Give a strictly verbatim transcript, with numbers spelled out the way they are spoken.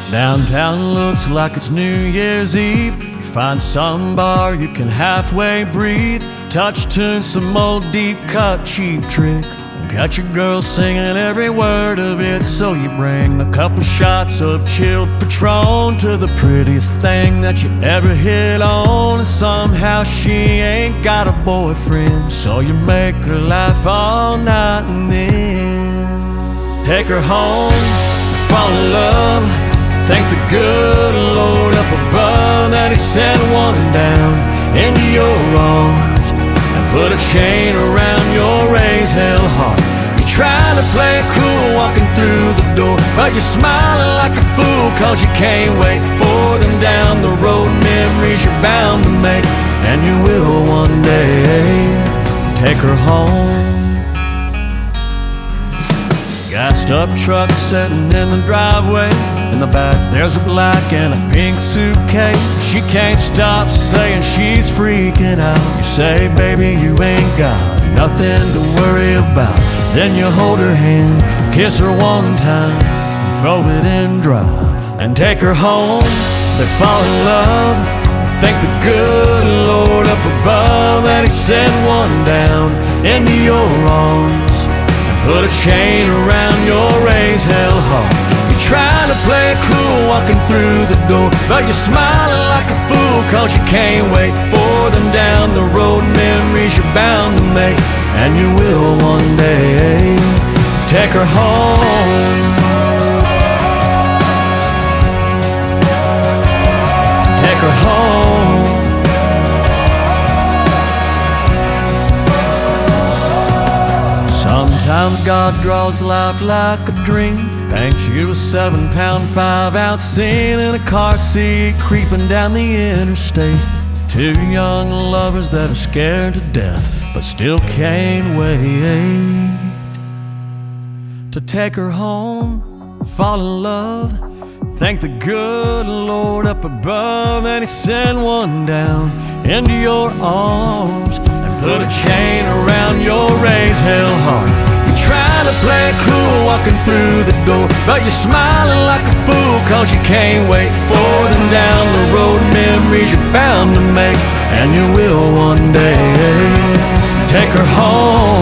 Downtown looks like it's New Year's Eve. You find some bar you can halfway breathe. Touch tune, some old deep cut cheap trick. Got your girl singing every word of it. So you bring a couple shots of chilled Patron to the prettiest thing that you ever hit on. And somehow she ain't got a boyfriend, so you make her laugh all night and then take her home, fall in love. Thank the good Lord up above that He sent one down into your arms and put a chain around your raised hell heart. You're trying to play it cool walking through the door, but you're smiling like a fool cause you can't wait for them down the road. Memories you're bound to make, and you will one day take her home. Gassed up truck sitting in the driveway. In the back there's a black and a pink suitcase. She can't stop saying she's freaking out. You say, baby, you ain't got nothing to worry about. Then you hold her hand, kiss her one time, and throw it in drive and take her home. They fall in love. Thank the good Lord up above that He sent one down into your arms. Put a chain around your raised hell heart. You're trying to play it cool walking through the door, but you're smiling like a fool cause you can't wait for them down the road. Memories you're bound to make, and you will one day take her home. Take her home. Sometimes God draws life like a dream. Paints you a seven pound, five ounce scene in a car seat creeping down the interstate. Two young lovers that are scared to death but still can't wait to take her home, fall in love. Thank the good Lord up above that He sent one down into your arms and put a chain around your raised hell heart. You're trying to play it cool walking through the door, but you're smiling like a fool cause you can't wait for them down the road. Memories you're bound to make, and you will one day take her home.